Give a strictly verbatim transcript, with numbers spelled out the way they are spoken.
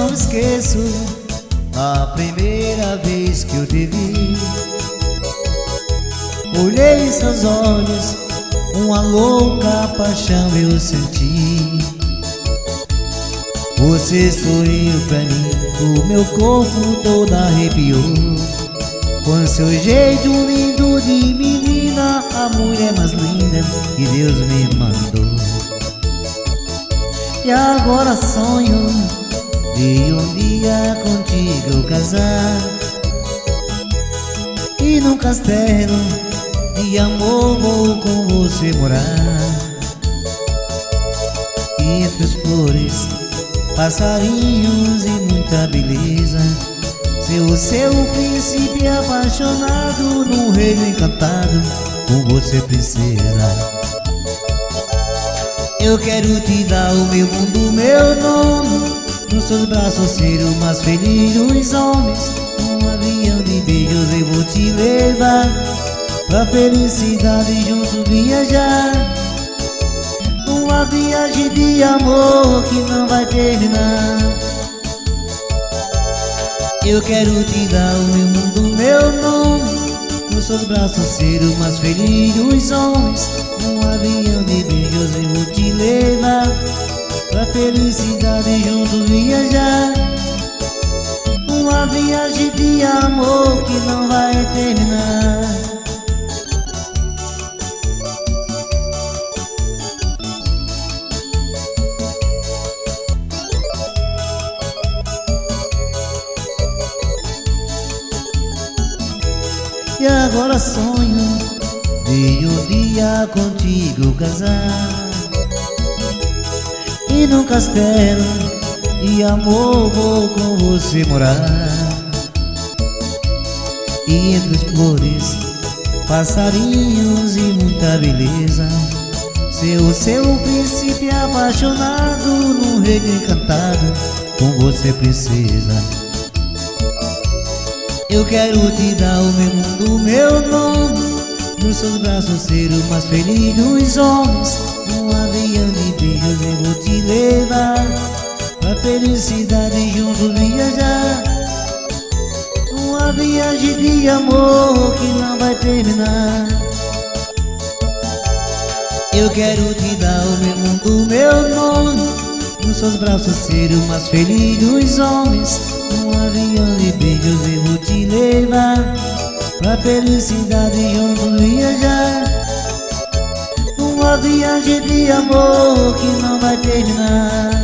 não esqueço a primeira vez que eu te vi. Olhei em seus olhos, uma louca paixão eu senti. Você sorriu pra mim, o meu corpo todo arrepiou. Com seu jeito lindo de menina, a mulher mais linda que Deus me mandou. E agora sonho de um dia contigo casar, e num castelo de amor vou com você morar. E entre as flores, passarinhos e muita beleza, ser o seu príncipe apaixonado num reino encantado, com você princesa. Eu quero te dar o meu mundo, meu nome, nos seus braços ser o mais feliz dos homens. Num avião de beijos eu vou te levar pra felicidade juntos viajar. Uma viagem de amor que não vai terminar. Eu quero te dar o meu mundo, meu nome, nos seus braços ser o mais feliz dos homens. Num avião de beijos eu vou te levar pra felicidade juntos viajar. Uma viagem de amor que não vai terminar. E agora sonho de um dia contigo casar, e num castelo de amor vou com você morar. E entre as flores, passarinhos e muita beleza, ser o seu príncipe apaixonado num reino encantado, com você princesa. Eu quero te dar o meu mundo, meu nome, nos seus braços ser o mais feliz dos homens. Num avião de beijos eu vou te levar pra felicidade juntos viajar. Uma viagem de amor que não vai terminar. Eu quero te dar o meu mundo, meu nome, nos seus braços ser o mais feliz dos homens. Num avião de beijos eu vou te levar pra felicidade juntos viajar. Uma viagem de amor que não vai terminar.